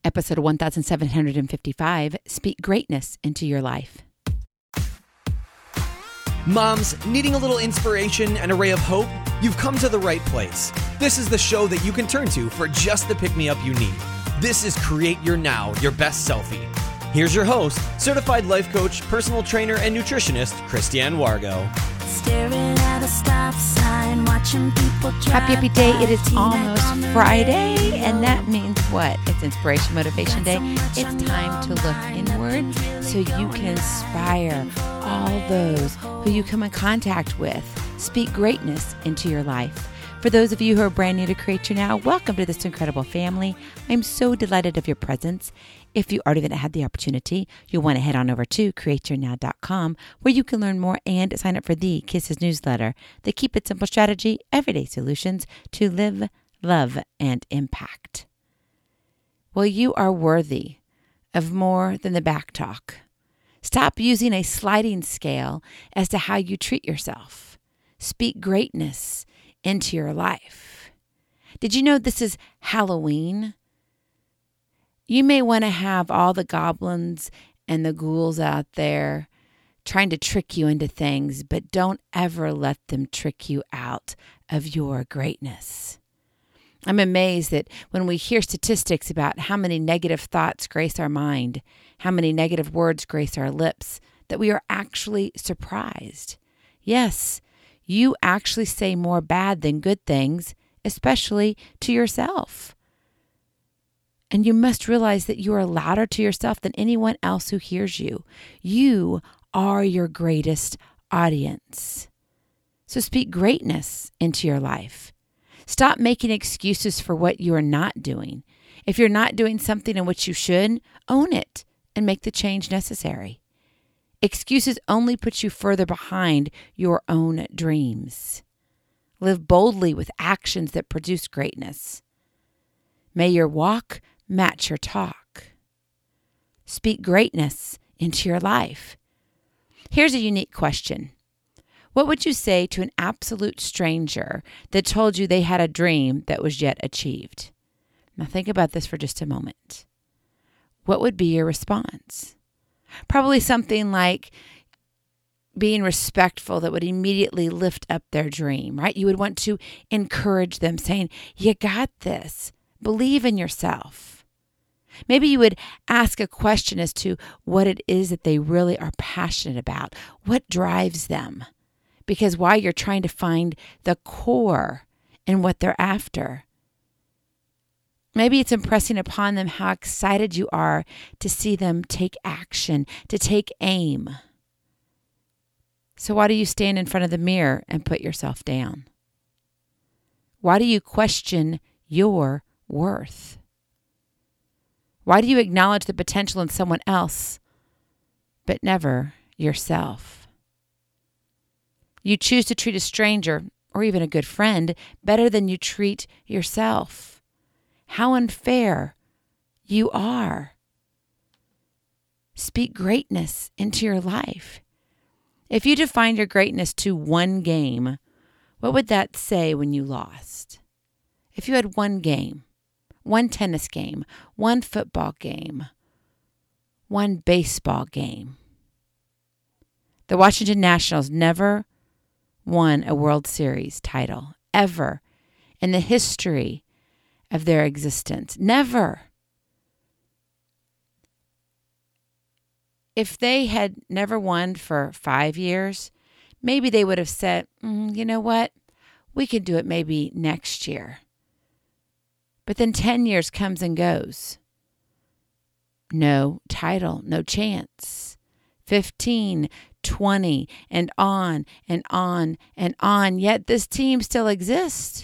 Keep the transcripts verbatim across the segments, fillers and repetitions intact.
Episode one thousand seven hundred fifty-five, Speak Greatness into Your Life. Moms, needing a little inspiration and a ray of hope? You've come to the right place. This is the show that you can turn to for just the pick-me-up you need. This is Create Your Now, Your Best Selfie. Here's your host, certified life coach, personal trainer, and nutritionist, Christiane Wargo. Staring at a stop sign, watching people drive. Happy, happy day. It is by, almost T-Mac on the Friday, radio. and that means what? It's Inspiration Motivation Day. It's time to look inward so you can inspire all those who you come in contact with. Speak greatness into your life. For those of you who are brand new to Create Your Now, welcome to this incredible family. I'm so delighted of your presence. If you already haven't had the opportunity, you'll want to head on over to create your now dot com where you can learn more and sign up for the Kisses newsletter, the Keep It Simple strategy, everyday solutions to live, love, and impact. Well, you are worthy of more than the back talk. Stop using a sliding scale as to how you treat yourself. Speak greatness into your life. Did you know this is Halloween? You may want to have all the goblins and the ghouls out there trying to trick you into things, but don't ever let them trick you out of your greatness. I'm amazed that when we hear statistics about how many negative thoughts grace our mind, how many negative words grace our lips, that we are actually surprised. Yes, you actually say more bad than good things, especially to yourself. And you must realize that you are louder to yourself than anyone else who hears you. You are your greatest audience. So speak greatness into your life. Stop making excuses for what you are not doing. If you're not doing something in which you should, own it and make the change necessary. Excuses only put you further behind your own dreams. Live boldly with actions that produce greatness. May your walk match your talk. Speak greatness into your life. Here's a unique question. What would you say to an absolute stranger that told you they had a dream that was yet achieved? Now think about this for just a moment. What would be your response? Probably something like being respectful that would immediately lift up their dream, right? You would want to encourage them, saying, you got this. Believe in yourself. Maybe you would ask a question as to what it is that they really are passionate about. What drives them? Because while you're trying to find the core in what they're after, maybe it's impressing upon them how excited you are to see them take action, to take aim. So why do you stand in front of the mirror and put yourself down? Why do you question your worth? Why do you acknowledge the potential in someone else, but never yourself? You choose to treat a stranger, or even a good friend, better than you treat yourself. How unfair you are. Speak greatness into your life. If you defined your greatness to one game, what would that say when you lost? If you had one game, one tennis game, one football game, one baseball game. The Washington Nationals never won a World Series title, ever, in the history of their existence. Never. If they had never won for five years, maybe they would have said, mm, you know what, we could do it maybe next year. But then ten years comes and goes. No title, no chance. fifteen, twenty, and on and on and on. Yet this team still exists.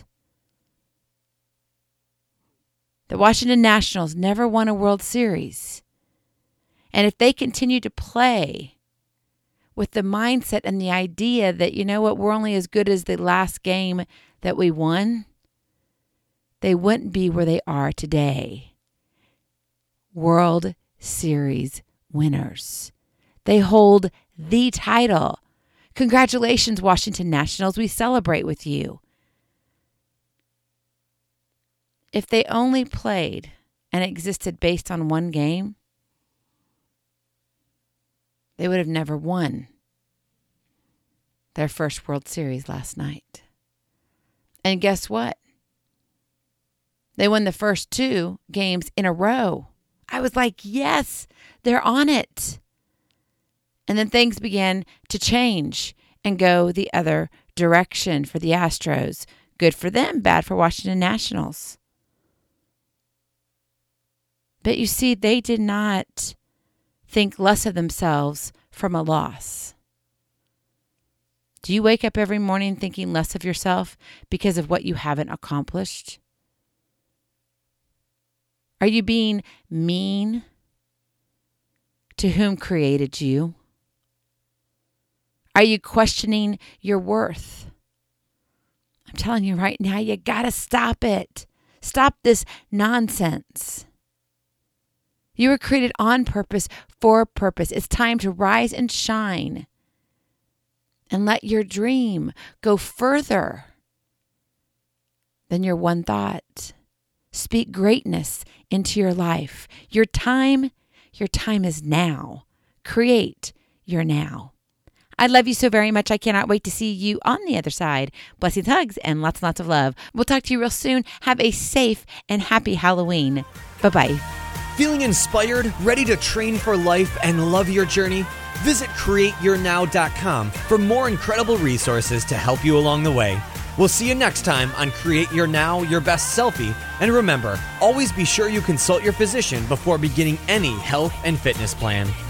The Washington Nationals never won a World Series. And if they continue to play with the mindset and the idea that, you know what, we're only as good as the last game that we won, they wouldn't be where they are today. World Series winners. They hold the title. Congratulations, Washington Nationals. We celebrate with you. If they only played and existed based on one game, they would have never won their first World Series last night. And guess what? They won the first two games in a row. I was like, yes, they're on it. And then things began to change and go the other direction for the Astros. Good for them, bad for Washington Nationals. But you see, they did not think less of themselves from a loss. Do you wake up every morning thinking less of yourself because of what you haven't accomplished? Are you being mean to whom created you? Are you questioning your worth? I'm telling you right now, you got to stop it. Stop this nonsense. You were created on purpose, for a purpose. It's time to rise and shine and let your dream go further than your one thought. Speak greatness into your life. Your time, your time is now. Create your now. I love you so very much. I cannot wait to see you on the other side. Blessings, hugs, and lots and lots of love. We'll talk to you real soon. Have a safe and happy Halloween. Bye-bye. Feeling inspired, ready to train for life and love your journey? Visit create your now dot com for more incredible resources to help you along the way. We'll see you next time on Create Your Now, Your Best Selfie. And remember, always be sure you consult your physician before beginning any health and fitness plan.